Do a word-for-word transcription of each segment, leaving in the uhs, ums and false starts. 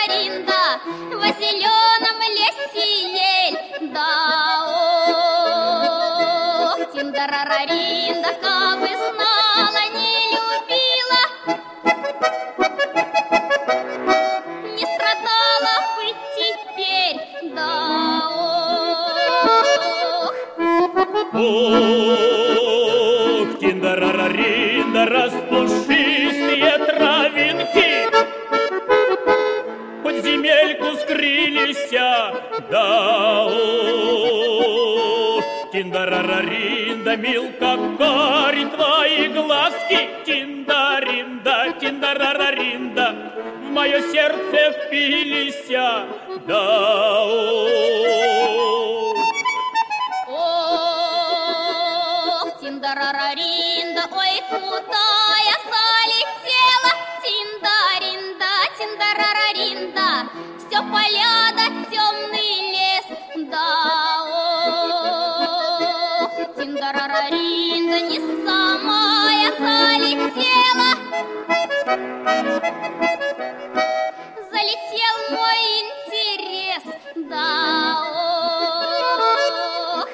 тиндарараринда, во зеленом лесе ель, да ох, тиндарараринда, кабы знала, не любила, не страдала бы теперь, да ох. Ох, тиндарараринда, распушистые травинки под земельку скрылися, да ох, тиндарараринда, милка, кари твои глазки, тиндаринда, тиндарараринда, в мое сердце впилися, да ох. Ох, тиндарараринда, ой, куда я залетела, тиндаринда, тиндарараринда, все поля да темный лес, да ох, тиндарараринда, не сама я залетела, залетел мой интерес, да ох.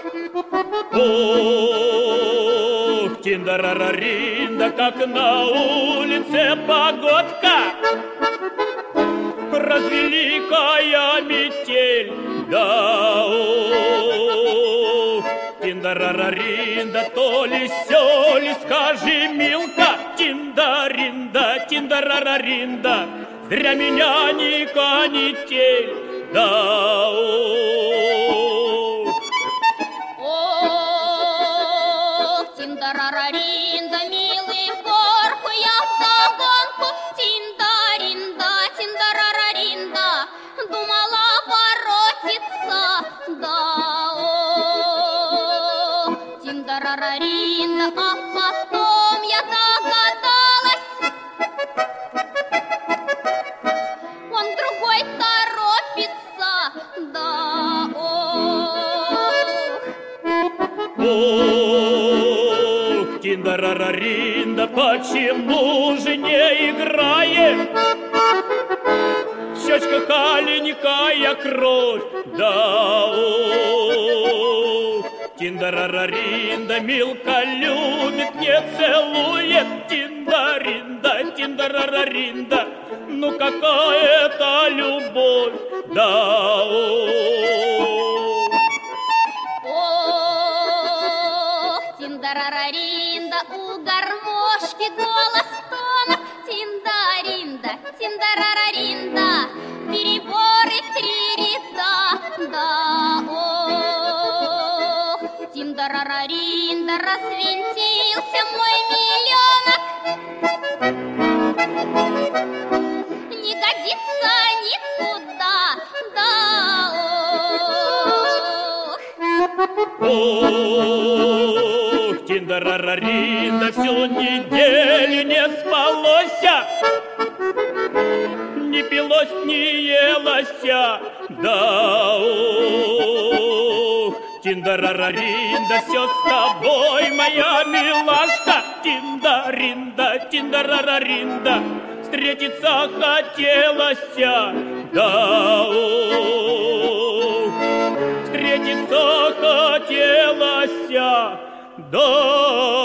Ох, тиндарараринда, как на улице погодка, развеликая метель, да ох, тиндарараринда, то ли сё ли, скажи, милка, тиндаринда, тиндарараринда, зря меня не канитель, да ох. Ох, тиндарараринда, милый, в горку я вдогонку, тиндаринда, тиндарараринда, думала воротиться, да ох, тиндарараринда, а потом я догадалась, он другой торопится, да ох. Ох, тиндарараринда, почему же не играет в щечках аленькая кровь, да ох, тиндарараринда, милка любит, не целует, тиндаринда, тиндарараринда, ну какая это любовь, да ох. Ох, тиндарараринда, у гармошки голос тонок, тиндаринда, тиндарараринда, переборы три ряда, да ох, тиндарараринда, развинтился мой миллионок, не годится никуда, да ох. Ох, тиндарараринда, всю неделю не спалося, не пилось, не елося, да ох, тиндарараринда, все с тобой, моя милашка, тиндаринда, тиндарараринда, встретиться хотелося, да ох, встретиться хотелося, да